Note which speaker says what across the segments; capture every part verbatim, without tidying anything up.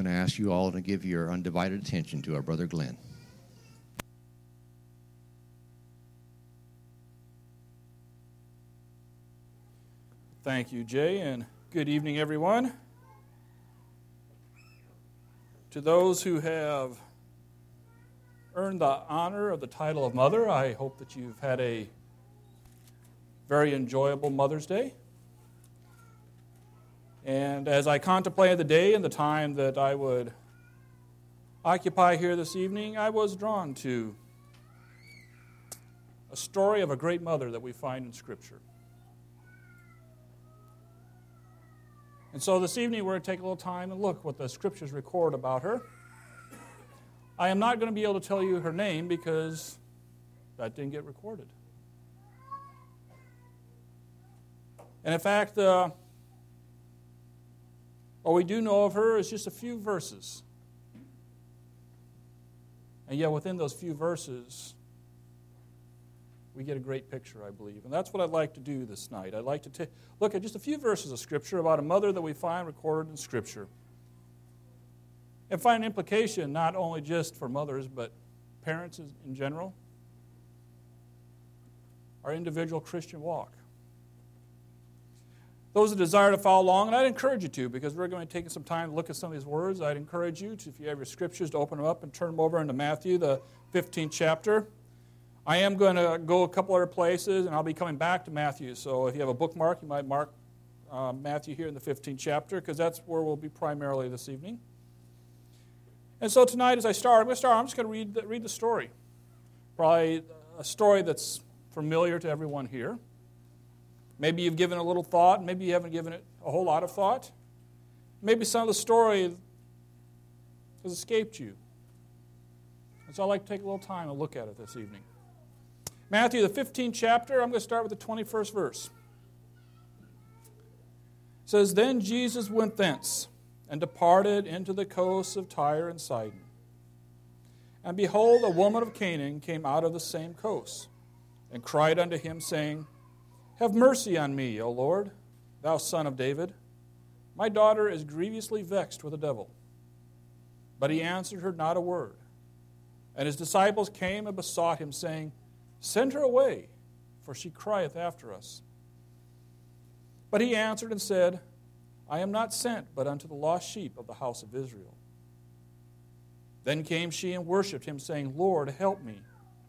Speaker 1: going to ask you all to give your undivided attention to our brother Glenn.
Speaker 2: Thank you, Jay, and good evening, everyone. To those who have earned the honor of the title of mother, I hope that you've had a very enjoyable Mother's Day. And as I contemplated the day and the time that I would occupy here this evening, I was drawn to a story of a great mother that we find in Scripture. And so this evening we're going to take a little time and look what the Scriptures record about her. I am not going to be able to tell you her name because that didn't get recorded. And in fact, uh, what we do know of her is just a few verses. And yet within those few verses, we get a great picture, I believe. And that's what I'd like to do this night. I'd like to t- look at just a few verses of Scripture about a mother that we find recorded in Scripture. And find an implication not only just for mothers, but parents in general. Our individual Christian walk. Those that desire to follow along, and I'd encourage you to, because we're going to take some time to look at some of these words. I'd encourage you to, if you have your Scriptures, to open them up and turn them over into Matthew, the fifteenth chapter. I am going to go a couple other places, and I'll be coming back to Matthew. So if you have a bookmark, you might mark uh, Matthew here in the fifteenth chapter, because that's where we'll be primarily this evening. And so tonight, as I start, I'm going to start. I'm just going to read the, read the story. Probably a story that's familiar to everyone here. Maybe you've given it a little thought. Maybe you haven't given it a whole lot of thought. Maybe some of the story has escaped you. And so I'd like to take a little time and look at it this evening. Matthew, the fifteenth chapter, I'm going to start with the twenty-first verse. It says, Then Jesus went thence, and departed into the coasts of Tyre and Sidon. And behold, a woman of Canaan came out of the same coast, and cried unto him, saying, Have mercy on me, O Lord, thou son of David. My daughter is grievously vexed with a devil. But he answered her not a word. And his disciples came and besought him, saying, Send her away, for she crieth after us. But he answered and said, I am not sent but unto the lost sheep of the house of Israel. Then came she and worshipped him, saying, Lord, help me.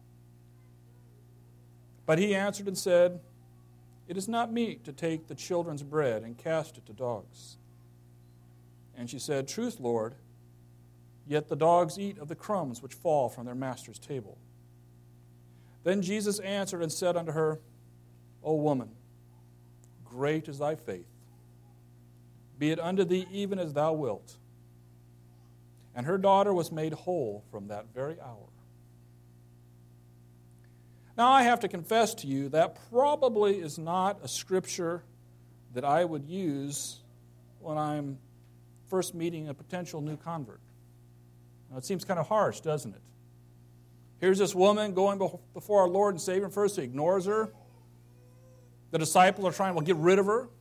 Speaker 2: But he answered and said, It is not meet to take the children's bread and cast it to dogs. And she said, Truth, Lord, yet the dogs eat of the crumbs which fall from their master's table. Then Jesus answered and said unto her, O woman, great is thy faith. Be it unto thee even as thou wilt. And her daughter was made whole from that very hour. Now I have to confess to you that probably is not a scripture that I would use when I'm first meeting a potential new convert. Now, it seems kind of harsh, doesn't it? Here's this woman going before our Lord and Savior, and first he ignores her. The disciples are trying to well, get rid of her.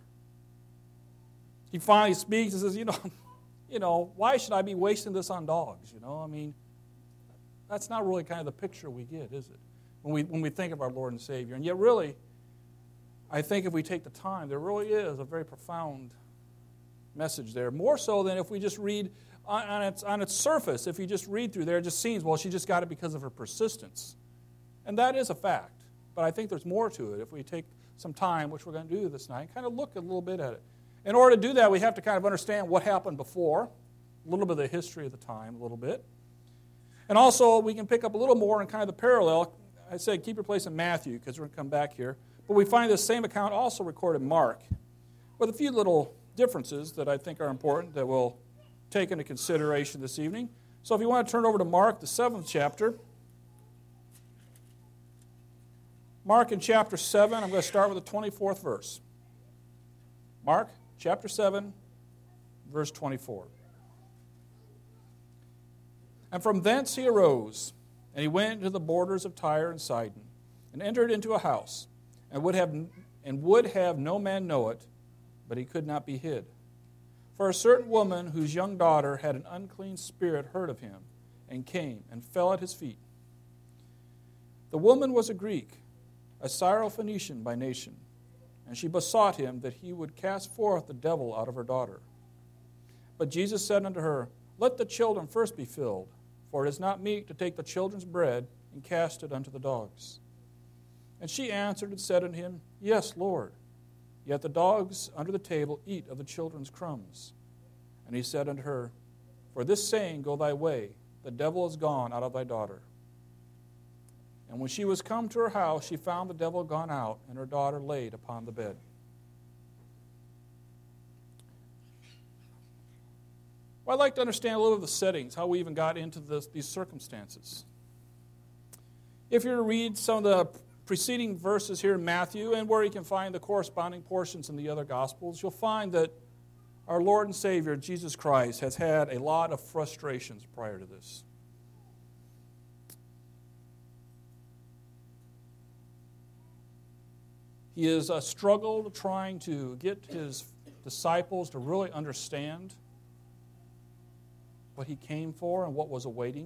Speaker 2: He finally speaks and says, you know, you know, why should I be wasting this on dogs? You know, I mean, that's not really kind of the picture we get, is it? When we when we think of our Lord and Savior. And yet really, I think if we take the time, there really is a very profound message there. More so than if we just read on, on, its, on its surface, if you just read through there, it just seems, well, she just got it because of her persistence. And that is a fact. But I think there's more to it if we take some time, which we're going to do this night, and kind of look a little bit at it. In order to do that, we have to kind of understand what happened before, a little bit of the history of the time, a little bit. And also, we can pick up a little more in kind of the parallel. I said keep your place in Matthew, because we're going to come back here. But we find this same account also recorded in Mark, with a few little differences that I think are important that we'll take into consideration this evening. So if you want to turn over to Mark, the seventh chapter. Mark in chapter seven, I'm going to start with the twenty-fourth verse. Mark chapter seven, verse twenty-four. And from thence he arose, and he went into the borders of Tyre and Sidon, and entered into a house, and would have and would have no man know it, but he could not be hid. For a certain woman whose young daughter had an unclean spirit heard of him, and came and fell at his feet. The woman was a Greek, a Syrophoenician by nation, and she besought him that he would cast forth the devil out of her daughter. But Jesus said unto her, Let the children first be filled, for it is not meet to take the children's bread and cast it unto the dogs. And she answered and said unto him, Yes, Lord. Yet the dogs under the table eat of the children's crumbs. And he said unto her, For this saying go thy way, the devil is gone out of thy daughter. And when she was come to her house, she found the devil gone out, and her daughter laid upon the bed. Well, I'd like to understand a little of the settings, how we even got into this, these circumstances. If you were to read some of the preceding verses here in Matthew, and where you can find the corresponding portions in the other Gospels, you'll find that our Lord and Savior, Jesus Christ, has had a lot of frustrations prior to this. He has uh, struggled trying to get his disciples to really understand what he came for and what was awaiting.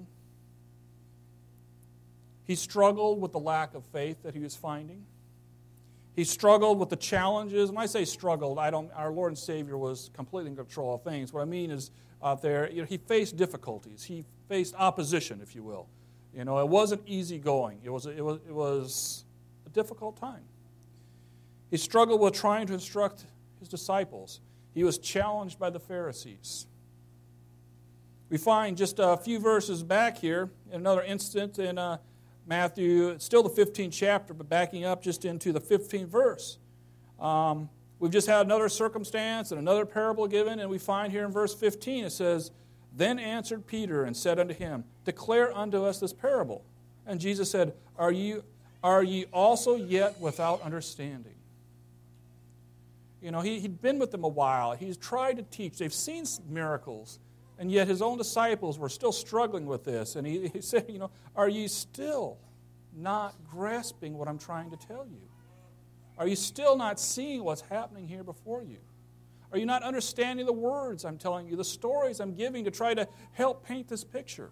Speaker 2: He struggled with the lack of faith that he was finding. He struggled with the challenges. When I say struggled, I don't. Our Lord and Savior was completely in control of things. What I mean is, out there, you know, he faced difficulties. He faced opposition, if you will. You know, it wasn't easy going. It was. It was. It was a difficult time. He struggled with trying to instruct his disciples. He was challenged by the Pharisees. We find just a few verses back here, in another instant in uh, Matthew, it's still the fifteenth chapter, but backing up just into the fifteenth verse. Um, we've just had another circumstance and another parable given, and we find here in verse fifteen, it says, Then answered Peter and said unto him, Declare unto us this parable. And Jesus said, Are ye, are ye also yet without understanding? You know, he, he'd been with them a while. He's tried to teach. They've seen miracles. And yet his own disciples were still struggling with this. And he, he said, you know, are you still not grasping what I'm trying to tell you? Are you still not seeing what's happening here before you? Are you not understanding the words I'm telling you, the stories I'm giving to try to help paint this picture?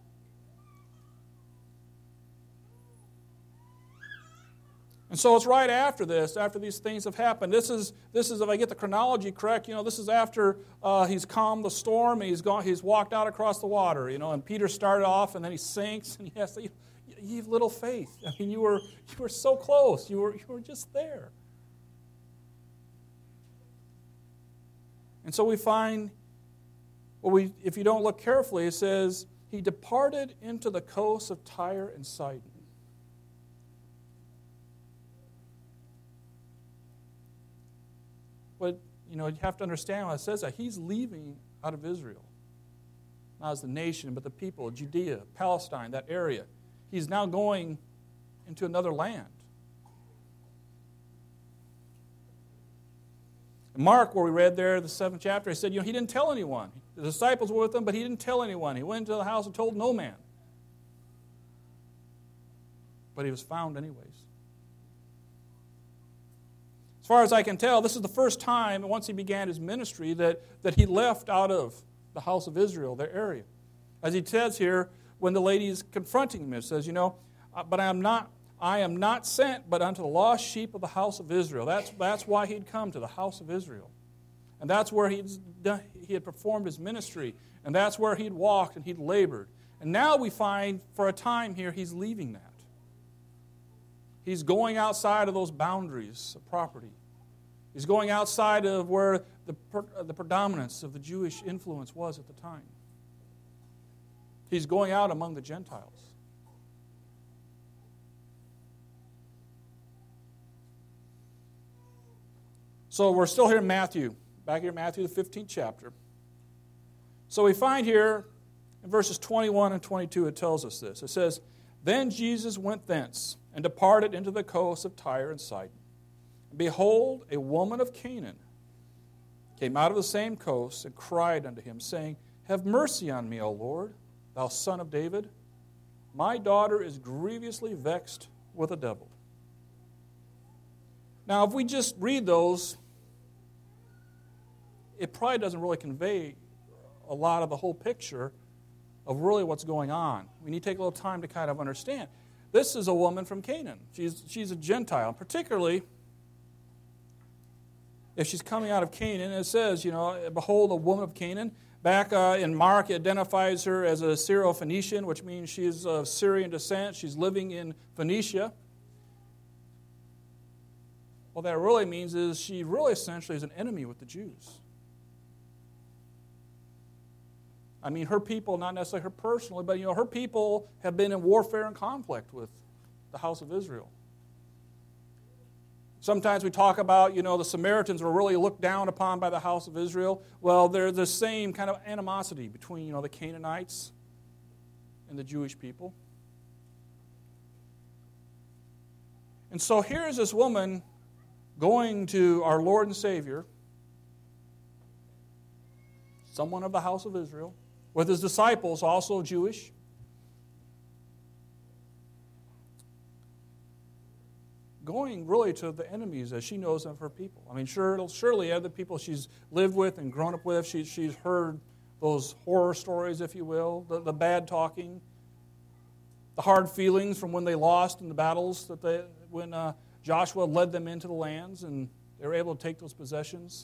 Speaker 2: And so it's right after this, after these things have happened. This is, this is if I get the chronology correct, you know, this is after uh, he's calmed the storm and he's gone, he's walked out across the water, you know, and Peter started off and then he sinks and he has to, you, you have little faith. I mean, you were you were so close. You were you were just there. And so we find, well, we if you don't look carefully, it says he departed into the coasts of Tyre and Sidon. But, you know, you have to understand when it says that he's leaving out of Israel. Not as the nation, but the people, Judea, Palestine, that area. He's now going into another land. In Mark, where we read there, the seventh chapter, he said, you know, he didn't tell anyone. The disciples were with him, but he didn't tell anyone. He went into the house and told no man. But he was found anyways. As far as I can tell, this is the first time, once he began his ministry, that, that he left out of the house of Israel, their area. As he says here, when the lady is confronting him, it says, you know, but I am not I am not sent but unto the lost sheep of the house of Israel. That's, that's why he'd come to the house of Israel. And that's where he'd done, he had performed his ministry. And that's where he'd walked and he'd labored. And now we find, for a time here, he's leaving that. He's going outside of those boundaries of property. He's going outside of where the, the predominance of the Jewish influence was at the time. He's going out among the Gentiles. So we're still here in Matthew, back here in Matthew, the fifteenth chapter. So we find here in verses twenty-one and twenty-two, it tells us this. It says, Then Jesus went thence and departed into the coasts of Tyre and Sidon. And behold, a woman of Canaan came out of the same coast and cried unto him, saying, Have mercy on me, O Lord, thou son of David. My daughter is grievously vexed with a devil. Now, if we just read those, it probably doesn't really convey a lot of the whole picture of really what's going on. We need to take a little time to kind of understand. This is a woman from Canaan. She's, she's a Gentile. Particularly, if she's coming out of Canaan, it says, you know, behold, a woman of Canaan. Back uh, in Mark, it identifies her as a Syro-Phoenician, which means she's of Syrian descent. She's living in Phoenicia. What that really means is she really essentially is an enemy with the Jews. I mean, her people, not necessarily her personally, but, you know, her people have been in warfare and conflict with the house of Israel. Sometimes we talk about, you know, the Samaritans were really looked down upon by the house of Israel. Well, there's the same kind of animosity between, you know, the Canaanites and the Jewish people. And so here is this woman going to our Lord and Savior, someone of the house of Israel, with his disciples, also Jewish. Going really to the enemies as she knows of her people. I mean, sure, surely other people she's lived with and grown up with, she, she's heard those horror stories, if you will, the, the bad talking, the hard feelings from when they lost in the battles, that they, when uh, Joshua led them into the lands and they were able to take those possessions.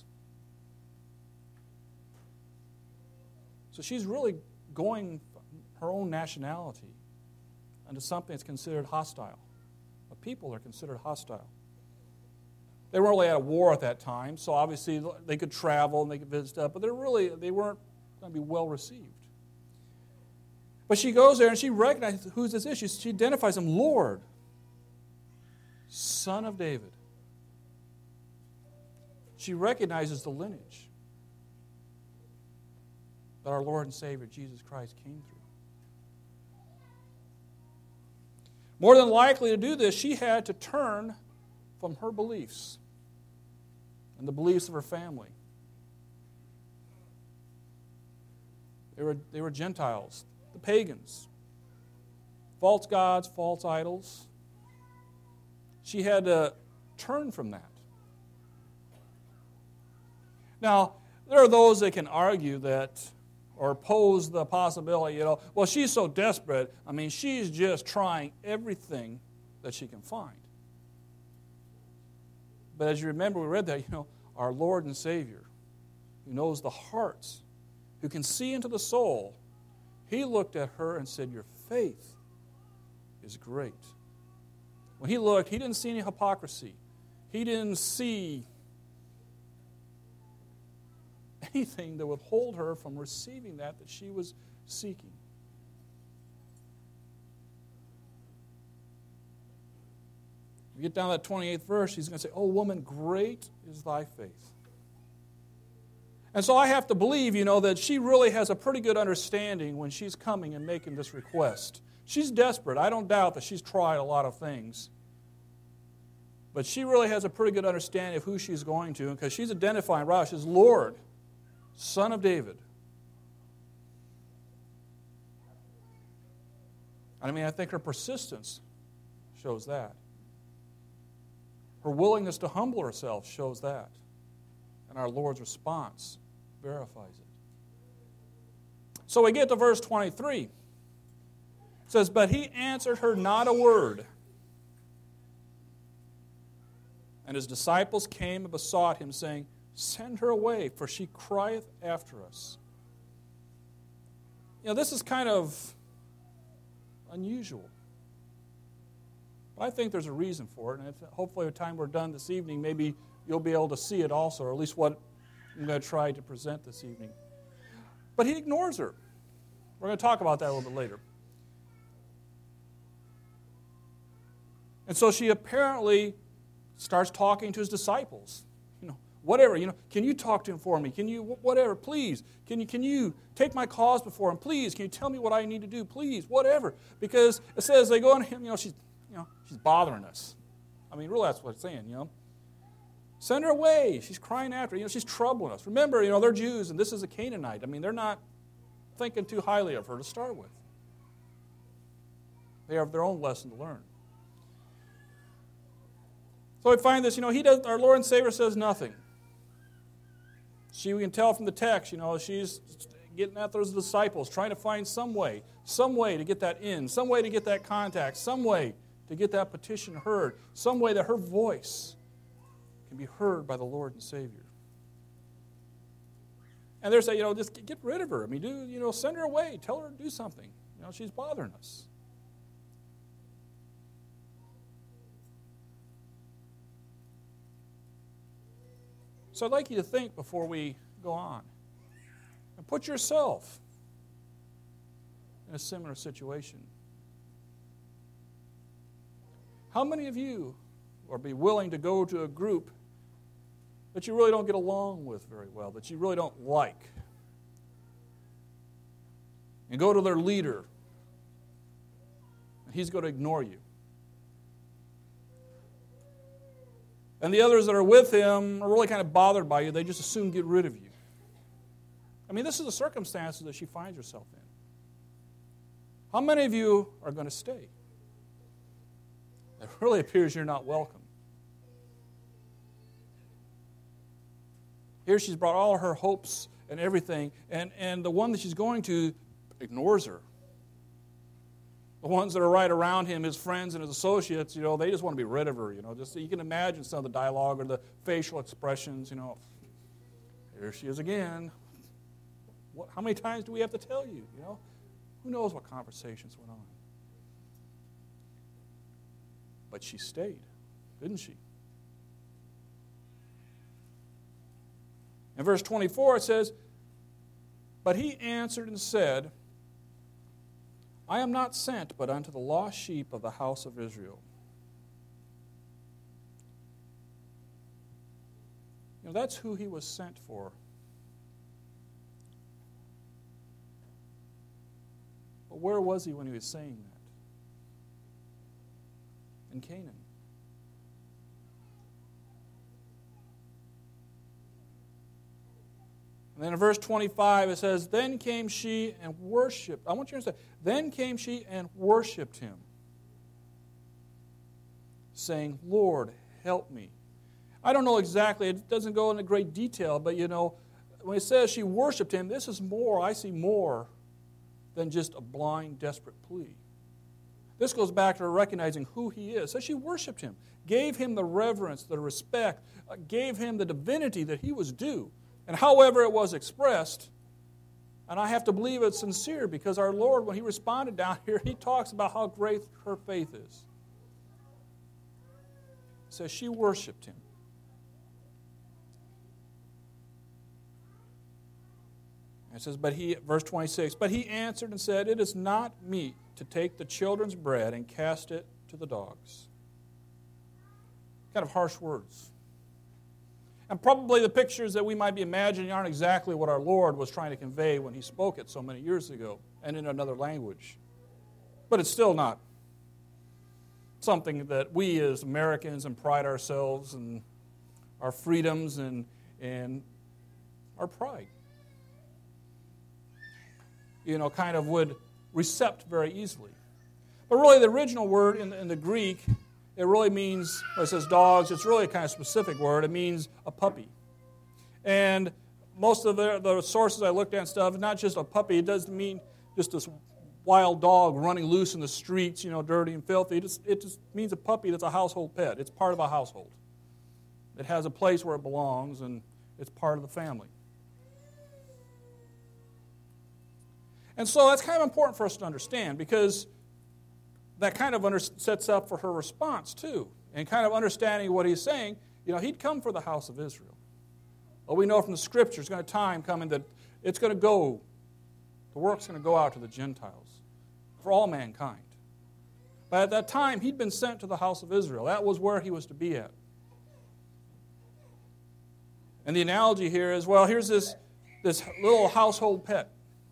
Speaker 2: So she's really going her own nationality into something that's considered hostile. The people are considered hostile. They weren't really at a war at that time, so obviously they could travel and they could visit stuff, but they're really they weren't going to be well received. But she goes there and she recognizes who this is. She, she identifies him, Lord, Son of David. She recognizes the lineage that our Lord and Savior Jesus Christ came through. More than likely to do this, she had to turn from her beliefs and the beliefs of her family. They were, they were Gentiles, the pagans, false gods, false idols. She had to turn from that. Now, there are those that can argue that or pose the possibility, you know, well, she's so desperate, I mean, she's just trying everything that she can find. But as you remember, we read that, you know, our Lord and Savior, who knows the hearts, who can see into the soul, he looked at her and said, your faith is great. When he looked, he didn't see any hypocrisy. He didn't see anything that would hold her from receiving that that she was seeking. We get down to that twenty-eighth verse, he's going to say, oh, woman, great is thy faith. And so I have to believe, you know, that she really has a pretty good understanding when she's coming and making this request. She's desperate. I don't doubt that she's tried a lot of things. But she really has a pretty good understanding of who she's going to, because she's identifying, right, she's Lord, Son of David. I mean, I think her persistence shows that. Her willingness to humble herself shows that. And our Lord's response verifies it. So we get to verse twenty-three. It says, but he answered her not a word. And his disciples came and besought him, saying, send her away, for she crieth after us. You know, this is kind of unusual. But I think there's a reason for it, and if, hopefully by the time we're done this evening, maybe you'll be able to see it also, or at least what I'm going to try to present this evening. But he ignores her. We're going to talk about that a little bit later. And so she apparently starts talking to his disciples. You know, whatever, you know, can you talk to him for me? Can you, whatever, please. Can you, can you take my cause before him? Please, can you tell me what I need to do? Please, whatever. Because it says they go on him, you know, she's, you know, she's bothering us. I mean, really that's what it's saying, you know. Send her away. She's crying after, you know, she's troubling us. Remember, you know, they're Jews and this is a Canaanite. I mean, they're not thinking too highly of her to start with. They have their own lesson to learn. So we find this, you know, he does, our Lord and Savior says nothing. She She, we can tell from the text, you know, she's getting at those disciples, trying to find some way, some way to get that in, some way to get that contact, some way to get that petition heard, some way that her voice can be heard by the Lord and Savior. And they're saying, you know, just get rid of her. I mean, do, you know, send her away. Tell her to do something. You know, she's bothering us. So I'd like you to think before we go on. And put yourself in a similar situation. How many of you would be willing to go to a group that you really don't get along with very well, that you really don't like, and go to their leader, and he's going to ignore you? And the others that are with him are really kind of bothered by you. They just as soon get rid of you. I mean, this is the circumstances that she finds herself in. How many of you are going to stay? It really appears you're not welcome. Here she's brought all her hopes and everything, and, and the one that she's going to ignores her. The ones that are right around him, his friends and his associates, you know, they just want to be rid of her. You know, just you can imagine some of the dialogue or the facial expressions. You know, here she is again. What, how many times do we have to tell you? You know, who knows what conversations went on? But she stayed, didn't she? In verse twenty-four it says, "But he answered and said, I am not sent but unto the lost sheep of the house of Israel." You know, that's who he was sent for. But where was he when he was saying that? In Canaan. And then in verse twenty-five it says, "Then came she and worshipped." I want you to understand. Then came she and worshipped him, saying, "Lord, help me." I don't know exactly. It doesn't go into great detail, but you know, when it says she worshipped him, this is more, I see more than just a blind, desperate plea. This goes back to her recognizing who he is. So she worshipped him, gave him the reverence, the respect, uh, gave him the divinity that he was due. And however it was expressed, and I have to believe it's sincere, because our Lord, when he responded down here, he talks about how great her faith is. It says she worshipped him. It says, but he, verse twenty-six, "But he answered and said, It is not meet to take the children's bread and cast it to the dogs." Kind of harsh words. And probably the pictures that we might be imagining aren't exactly what our Lord was trying to convey when he spoke it so many years ago and in another language. But it's still not something that we as Americans and pride ourselves and our freedoms and, and our pride, you know, kind of would accept very easily. But really the original word in the, in the Greek, it really means, when it says dogs, it's really a kind of specific word. It means a puppy. And most of the, the sources I looked at and stuff, not just a puppy. It doesn't mean just this wild dog running loose in the streets, you know, dirty and filthy. It just, it just means a puppy that's a household pet. It's part of a household. It has a place where it belongs, and it's part of the family. And so that's kind of important for us to understand, because that kind of under, sets up for her response, too. And kind of understanding what he's saying, you know, he'd come for the house of Israel. But we know from the Scriptures, there's going to be a time coming that it's going to go, the work's going to go out to the Gentiles, for all mankind. But at that time, he'd been sent to the house of Israel. That was where he was to be at. And the analogy here is, well, here's this, this little household pet.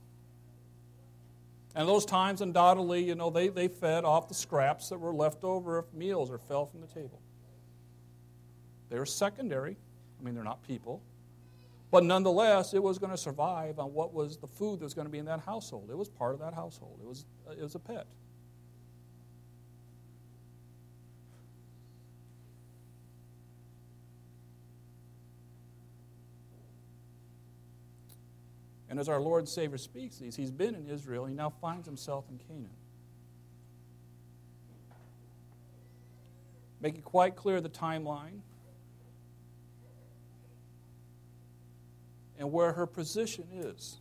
Speaker 2: And those times, undoubtedly, you know, they, they fed off the scraps that were left over if meals or fell from the table. They were secondary. I mean, they're not people. But nonetheless, it was going to survive on what was the food that was going to be in that household. It was part of that household. It was, it was a pet. And as our Lord and Savior speaks these, he's been in Israel. He now finds himself in Canaan. Make it quite clear the timeline and where her position is.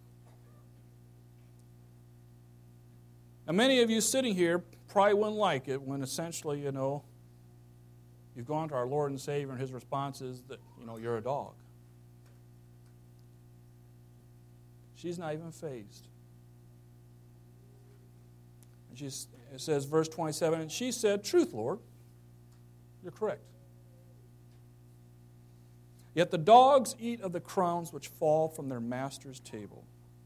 Speaker 2: Now, many of you sitting here probably wouldn't like it when essentially, you know, you've gone to our Lord and Savior and his response is that, you know, you're a dog. She's not even fazed. And she's, it says, verse twenty-seven, and she said, truth, Lord. You're correct. Yet the dogs eat of the crumbs which fall from their master's table.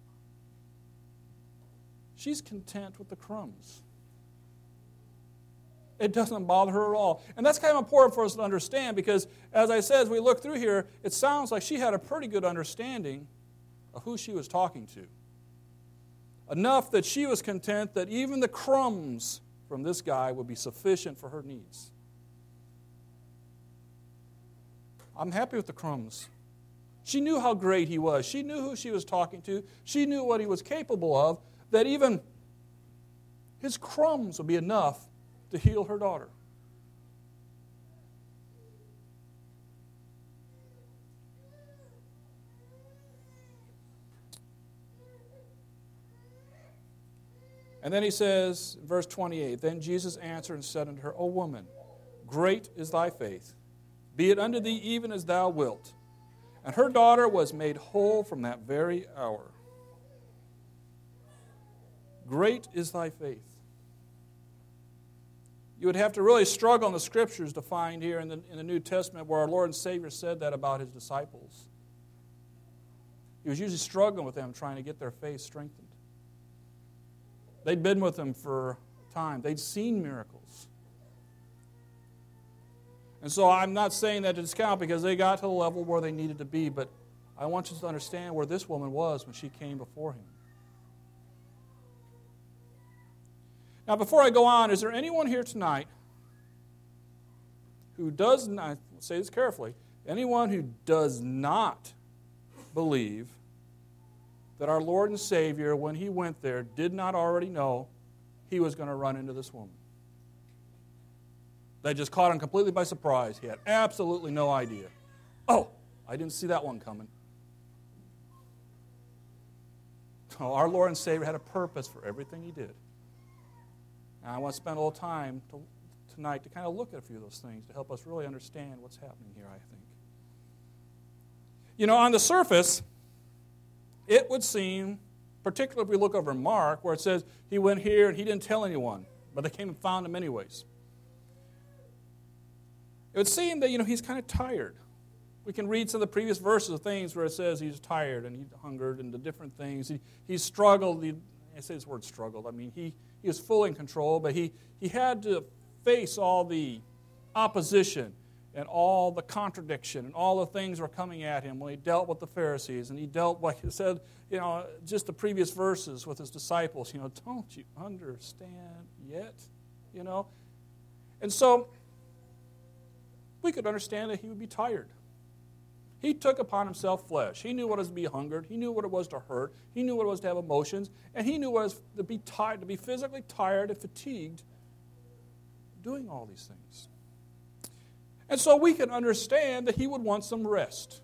Speaker 2: She's content with the crumbs. It doesn't bother her at all. And that's kind of important for us to understand because, as I said, as we look through here, it sounds like she had a pretty good understanding of who she was talking to. Enough that she was content that even the crumbs from this guy would be sufficient for her needs. I'm happy with the crumbs. She knew how great he was. She knew who she was talking to. She knew what he was capable of, that even his crumbs would be enough to heal her daughter. And then he says, verse twenty-eight, then Jesus answered and said unto her, O woman, great is thy faith. Be it unto thee even as thou wilt. And her daughter was made whole from that very hour. Great is thy faith. You would have to really struggle in the Scriptures to find here in the, in the New Testament where our Lord and Savior said that about his disciples. He was usually struggling with them, trying to get their faith strengthened. They'd been with him for time. They'd seen miracles. And so I'm not saying that to discount because they got to the level where they needed to be, but I want you to understand where this woman was when she came before him. Now, before I go on, is there anyone here tonight who does not, say this carefully, anyone who does not believe that our Lord and Savior, when he went there, did not already know he was going to run into this woman? That just caught him completely by surprise. He had absolutely no idea. Oh, I didn't see that one coming. So our Lord and Savior had a purpose for everything he did. And I want to spend a little time to, tonight to kind of look at a few of those things to help us really understand what's happening here, I think. You know, on the surface, it would seem, particularly if we look over Mark, where it says he went here and he didn't tell anyone, but they came and found him anyways. It would seem that, you know, he's kind of tired. We can read some of the previous verses of things where it says he's tired and he hungered and the different things. He, he struggled. He, I say this word struggled. I mean, he, he was fully in control, but he, he had to face all the opposition and all the contradiction and all the things were coming at him when he dealt with the Pharisees. And he dealt, like he said, you know, just the previous verses with his disciples. You know, don't you understand yet? You know? And so we could understand that he would be tired. He took upon himself flesh. He knew what it was to be hungered. He knew what it was to hurt. He knew what it was to have emotions. And he knew what it was to be tired, to be physically tired and fatigued doing all these things. And so we can understand that he would want some rest.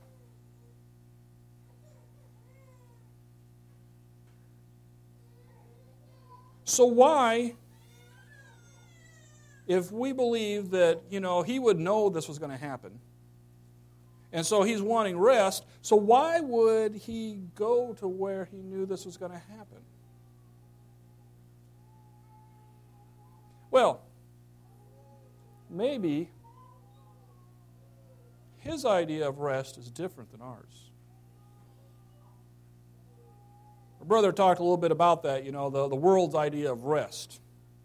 Speaker 2: So why, if we believe that, you know, he would know this was going to happen, and so he's wanting rest, so why would he go to where he knew this was going to happen? Well, maybe his idea of rest is different than ours. Our brother talked a little bit about that, you know, the, the world's idea of rest.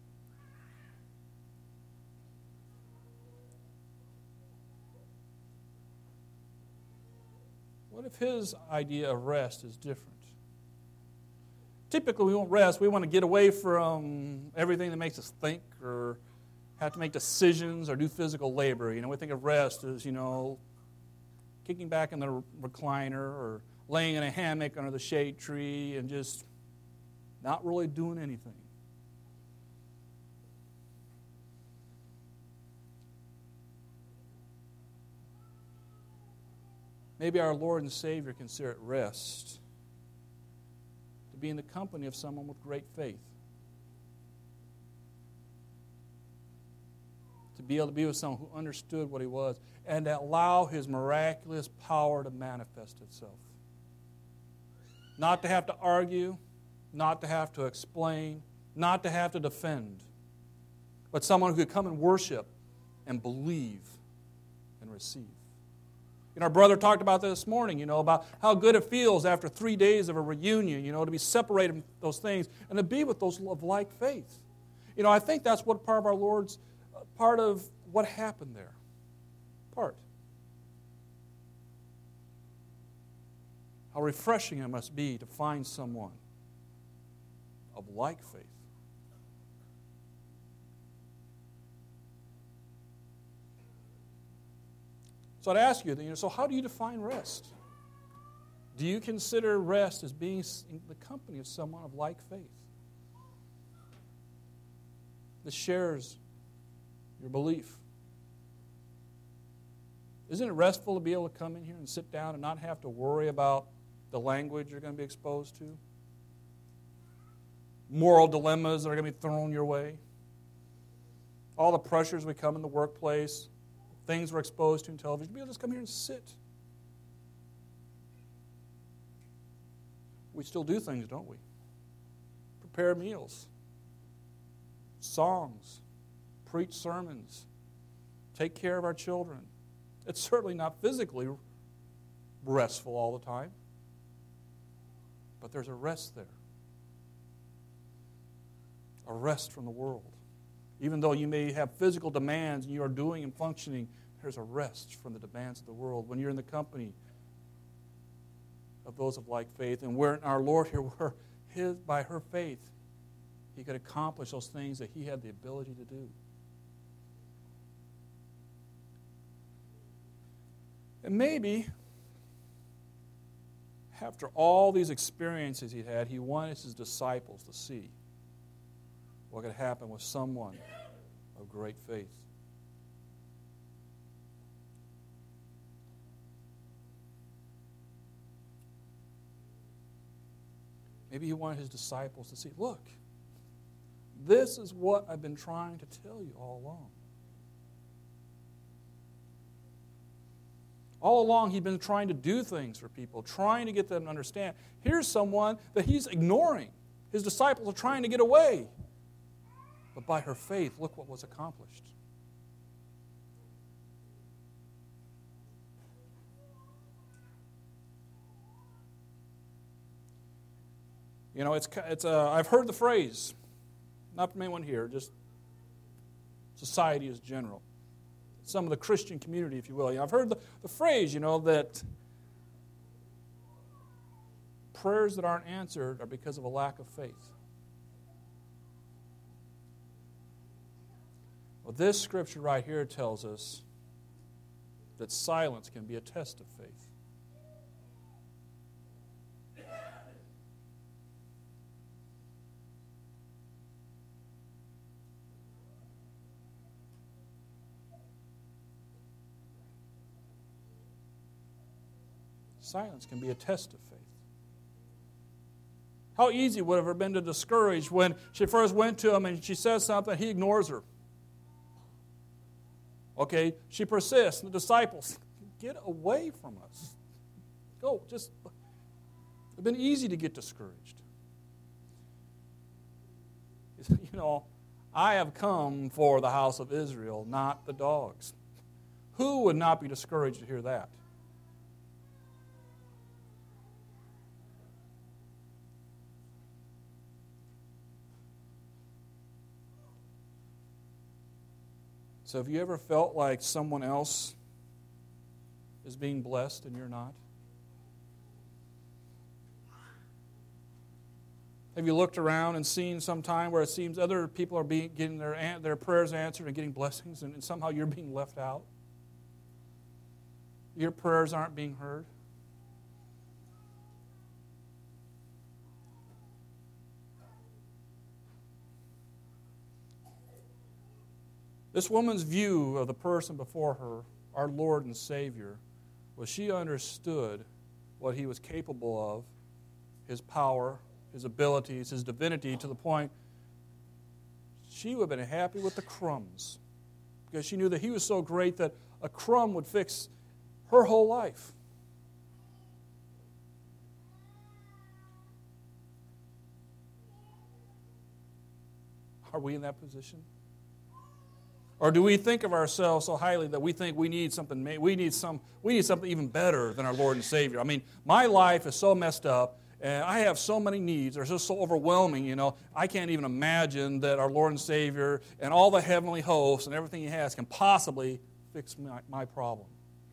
Speaker 2: What if his idea of rest is different? Typically, we want rest. We want to get away from everything that makes us think or have to make decisions or do physical labor. You know, we think of rest as, you know, kicking back in the recliner or laying in a hammock under the shade tree and just not really doing anything. Maybe our Lord and Savior consider it rest to be in the company of someone with great faith. To be able to be with someone who understood what he was and to allow his miraculous power to manifest itself. Not to have to argue, not to have to explain, not to have to defend, but someone who could come and worship and believe and receive. You know, our brother talked about this morning, you know, about how good it feels after three days of a reunion, you know, to be separated from those things and to be with those of like faith. You know, I think that's what part of our Lord's, uh, part of what happened there. Part. How refreshing it must be to find someone of like faith. So I'd ask you, you know, so how do you define rest? Do you consider rest as being in the company of someone of like faith that shares your belief? Isn't it restful to be able to come in here and sit down and not have to worry about the language you're going to be exposed to? Moral dilemmas that are going to be thrown your way? All the pressures we come in the workplace, things we're exposed to in television, be able to just come here and sit. We still do things, don't we? Prepare meals, songs, preach sermons, take care of our children. It's certainly not physically restful all the time, but there's a rest there. A rest from the world. Even though you may have physical demands and you are doing and functioning, there's a rest from the demands of the world when you're in the company of those of like faith. And we're in our Lord here, where his, by her faith, he could accomplish those things that he had the ability to do. And maybe, after all these experiences he had, he wanted his disciples to see what could happen with someone of great faith. Maybe he wanted his disciples to see, look, this is what I've been trying to tell you all along. All along, he'd been trying to do things for people, trying to get them to understand. Here's someone that he's ignoring. His disciples are trying to get away. But by her faith, look what was accomplished. You know, it's it's. Uh, I've heard the phrase, not from anyone here, just society as general. Some of the Christian community, if you will. You know, I've heard the, the phrase, you know, that prayers that aren't answered are because of a lack of faith. Well, this scripture right here tells us that silence can be a test of faith. Silence can be a test of faith. How easy would it have been to discourage when she first went to him and she says something, he ignores her. Okay, she persists. The disciples, get away from us. Go, just, it's been easy to get discouraged. You know, I have come for the house of Israel, not the dogs. Who would not be discouraged to hear that? So have you ever felt like someone else is being blessed and you're not? Have you looked around and seen some time where it seems other people are being, getting their, their prayers answered and getting blessings, and, and somehow you're being left out? Your prayers aren't being heard? This woman's view of the person before her, our Lord and Savior, was she understood what he was capable of, his power, his abilities, his divinity, to the point she would have been happy with the crumbs, because she knew that he was so great that a crumb would fix her whole life. Are we in that position? Or do we think of ourselves so highly that we think we need something we need some we need something even better than our Lord and Savior? I mean, my life is so messed up, and I have so many needs. They're just so overwhelming, you know. I can't even imagine that our Lord and Savior and all the heavenly hosts and everything He has can possibly fix my, my problem.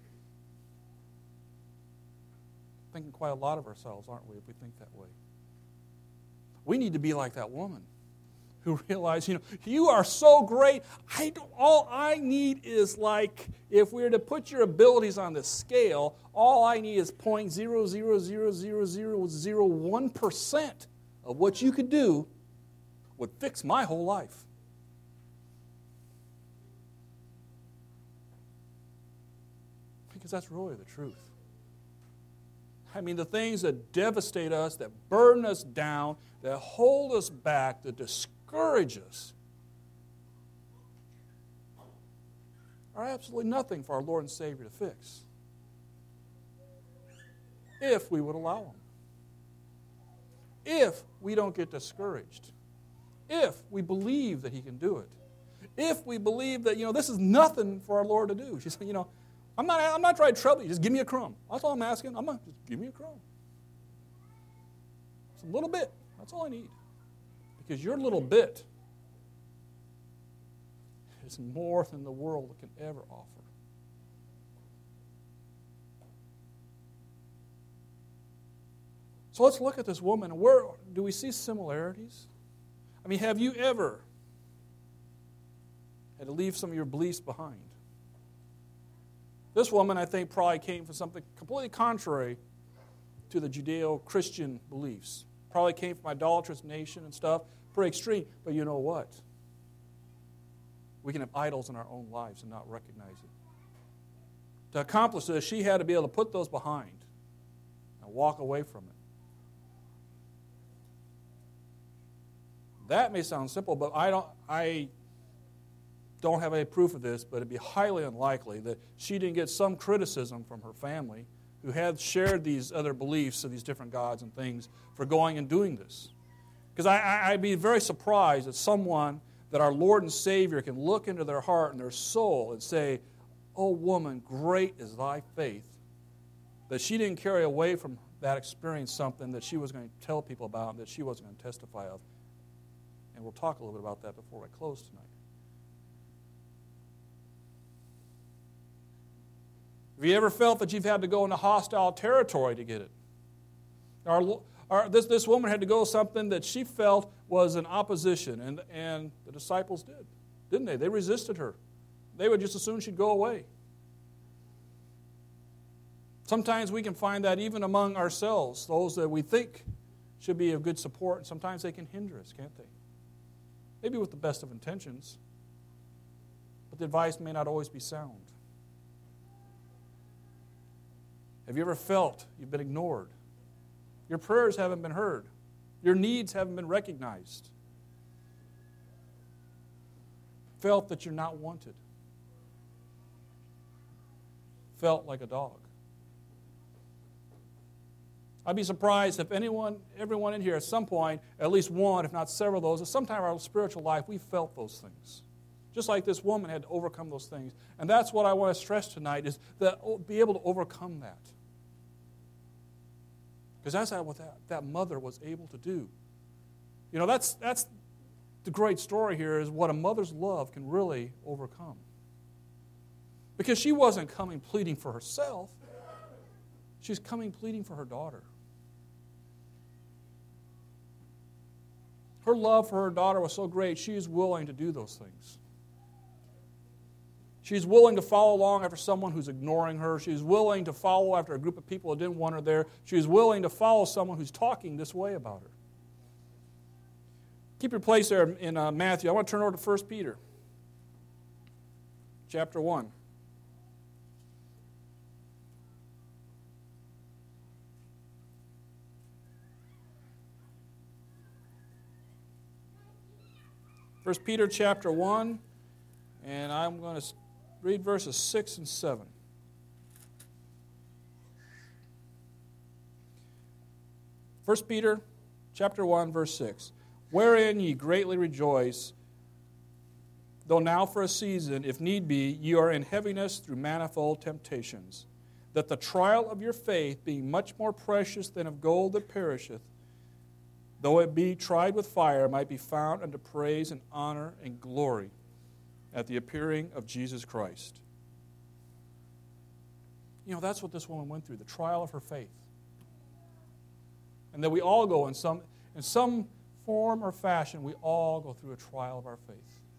Speaker 2: Thinking quite a lot of ourselves, aren't we, if we think that way? We need to be like that woman who realized, you know, you are so great. I don't, all I need is like, if we were to put your abilities on the scale, all I need is zero point zero zero zero zero zero zero one percent of what you could do would fix my whole life. Because that's really the truth. I mean, the things that devastate us, that burden us down, that hold us back, that discourage us, are absolutely nothing for our Lord and Savior to fix, if we would allow Him. If we don't get discouraged. If we believe that He can do it. If we believe that, you know, this is nothing for our Lord to do. She said, you know, I'm not, I'm not trying to trouble you. Just give me a crumb. That's all I'm asking. I'm not, just give me a crumb. It's a little bit. That's all I need. Because your little bit is more than the world can ever offer. So let's look at this woman. Where do we see similarities? I mean, have you ever had to leave some of your beliefs behind? This woman, I think, probably came from something completely contrary to the Judeo-Christian beliefs. Probably came from idolatrous nation and stuff, pretty extreme. But you know what? We can have idols in our own lives and not recognize it. To accomplish this, she had to be able to put those behind and walk away from it. That may sound simple, but I don't. I don't have any proof of this, but it'd be highly unlikely that she didn't get some criticism from her family, who had shared these other beliefs of these different gods and things, for going and doing this. Because I, I, I'd be very surprised that someone that our Lord and Savior can look into their heart and their soul and say, "Oh woman, great is thy faith," that she didn't carry away from that experience something that she was going to tell people about and that she wasn't going to testify of. And we'll talk a little bit about that before I close tonight. Have you ever felt that you've had to go into hostile territory to get it? Our, our, this, this woman had to go something that she felt was an opposition, and, and the disciples did, didn't they? They resisted her. They would just as soon she'd go away. Sometimes we can find that even among ourselves, those that we think should be of good support, and sometimes they can hinder us, can't they? Maybe with the best of intentions, but the advice may not always be sound. Have you ever felt you've been ignored? Your prayers haven't been heard. Your needs haven't been recognized. Felt that you're not wanted. Felt like a dog. I'd be surprised if anyone, everyone in here at some point, at least one, if not several of those, at some time in our spiritual life, we felt those things. Just like this woman had to overcome those things. And that's what I want to stress tonight, is that be able to overcome that. Because that's what that, that mother was able to do. You know, that's, that's the great story here, is what a mother's love can really overcome. Because she wasn't coming pleading for herself. She's coming pleading for her daughter. Her love for her daughter was so great, she is willing to do those things. She's willing to follow along after someone who's ignoring her. She's willing to follow after a group of people who didn't want her there. She's willing to follow someone who's talking this way about her. Keep your place there in uh, Matthew. I want to turn over to First Peter. chapter one. First Peter chapter one, and I'm going to read verses six and seven. First Peter chapter one, verse six. Wherein ye greatly rejoice, though now for a season, if need be, ye are in heaviness through manifold temptations, that the trial of your faith, being much more precious than of gold that perisheth, though it be tried with fire, might be found unto praise and honor and glory at the appearing of Jesus Christ. You know, that's what this woman went through, the trial of her faith. And that we all go in some, in some form or fashion, we all go through a trial of our faith.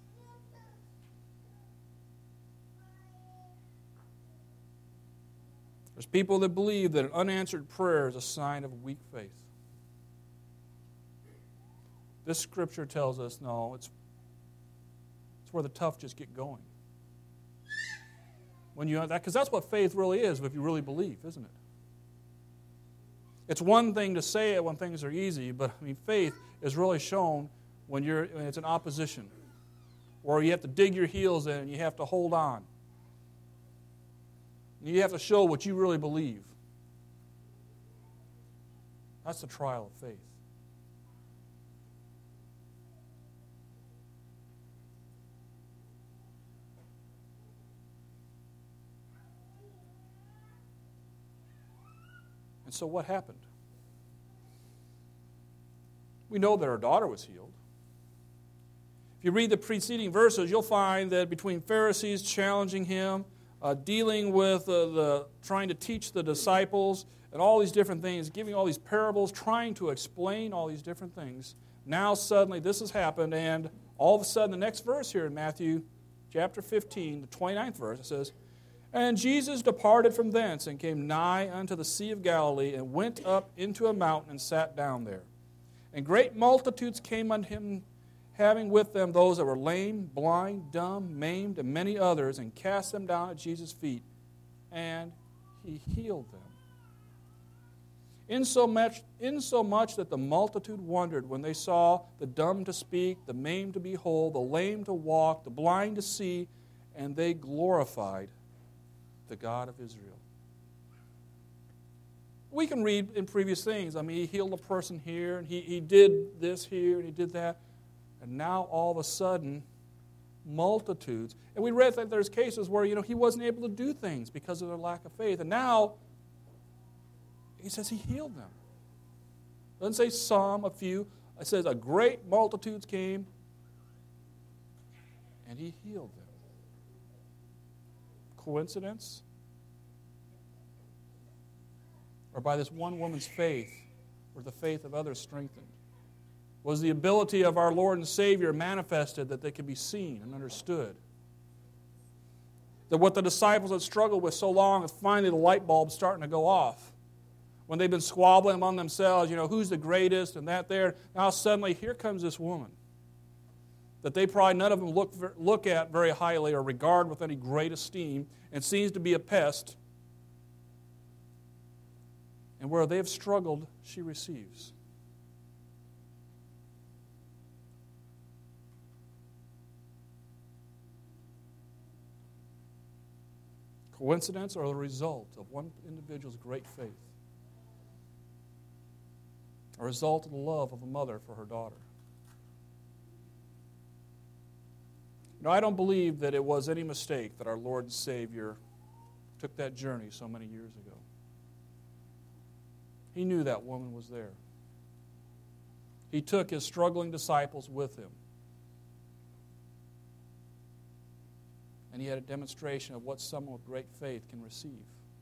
Speaker 2: There's people that believe that an unanswered prayer is a sign of weak faith. This scripture tells us, no, it's, it's where the tough just get going. When you that, because that's what faith really is, if you really believe, isn't it? It's one thing to say it when things are easy, but I mean, faith is really shown when you're when it's in opposition, or you have to dig your heels in and you have to hold on. You have to show what you really believe. That's the trial of faith. And so what happened? We know that her daughter was healed. If you read the preceding verses, you'll find that between Pharisees challenging him, uh, dealing with uh, the trying to teach the disciples, and all these different things, giving all these parables, trying to explain all these different things, now suddenly this has happened, and all of a sudden the next verse here in Matthew chapter fifteen, the twenty-ninth verse, it says, And Jesus departed from thence, and came nigh unto the Sea of Galilee, and went up into a mountain, and sat down there. And great multitudes came unto him, having with them those that were lame, blind, dumb, maimed, and many others, and cast them down at Jesus' feet, and he healed them. Insomuch, insomuch that the multitude wondered when they saw the dumb to speak, the maimed to be whole, the lame to walk, the blind to see, and they glorified the God of Israel. We can read in previous things. I mean, he healed a person here, and he, he did this here, and he did that. And now, all of a sudden, multitudes. And we read that there's cases where, you know, he wasn't able to do things because of their lack of faith. And now, he says he healed them. It doesn't say some, a few. It says a great multitudes came, and he healed them. Coincidence? Or by this one woman's faith, were the faith of others strengthened? Was the ability of our Lord and Savior manifested that they could be seen and understood? That what the disciples had struggled with so long, is finally the light bulb starting to go off. When they've been squabbling among themselves, you know, who's the greatest and that there. Now suddenly, here comes this woman that they probably none of them look, look at very highly or regard with any great esteem, and seems to be a pest. And where they have struggled, she receives. Coincidence or the result of one individual's great faith? A result of the love of a mother for her daughter. You know, I don't believe that it was any mistake that our Lord and Savior took that journey so many years ago. He knew that woman was there. He took his struggling disciples with him. And he had a demonstration of what someone with great faith can receive.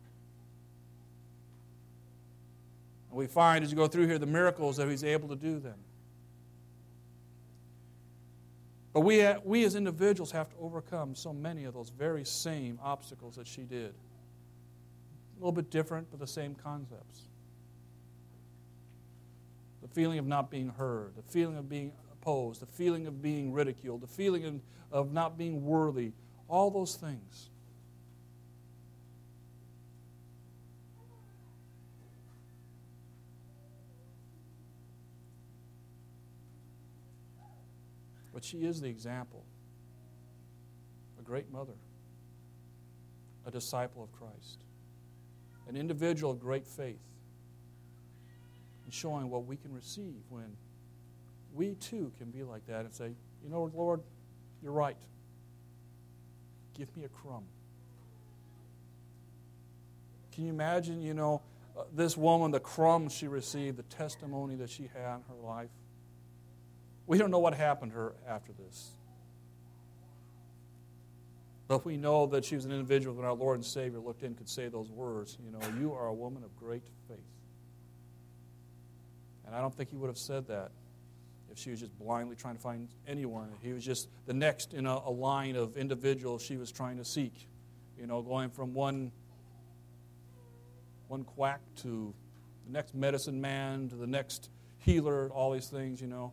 Speaker 2: And we find as you go through here the miracles that he's able to do them. But we, we as individuals have to overcome so many of those very same obstacles that she did. A little bit different, but the same concepts. The feeling of not being heard, the feeling of being opposed, the feeling of being ridiculed, the feeling of, of not being worthy. All those things. But she is the example. A great mother. A disciple of Christ. An individual of great faith. And showing what we can receive when we too can be like that and say, you know, Lord, you're right. Give me a crumb. Can you imagine, you know, uh, this woman, the crumbs she received, the testimony that she had in her life? We don't know what happened to her after this. But we know that she was an individual when our Lord and Savior looked in could say those words, you know, you are a woman of great faith. And I don't think he would have said that if she was just blindly trying to find anyone. He was just the next in a, a line of individuals she was trying to seek. You know, going from one, one quack to the next medicine man to the next healer, all these things, you know.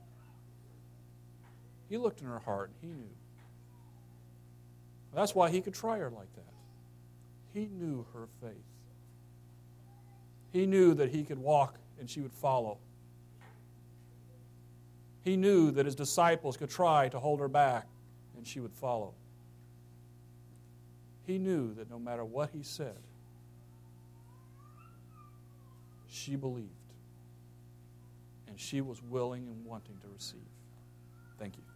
Speaker 2: He looked in her heart. He knew. That's why he could try her like that. He knew her faith. He knew that he could walk and she would follow. He knew that his disciples could try to hold her back and she would follow. He knew that no matter what he said, she believed. And she was willing and wanting to receive. Thank you.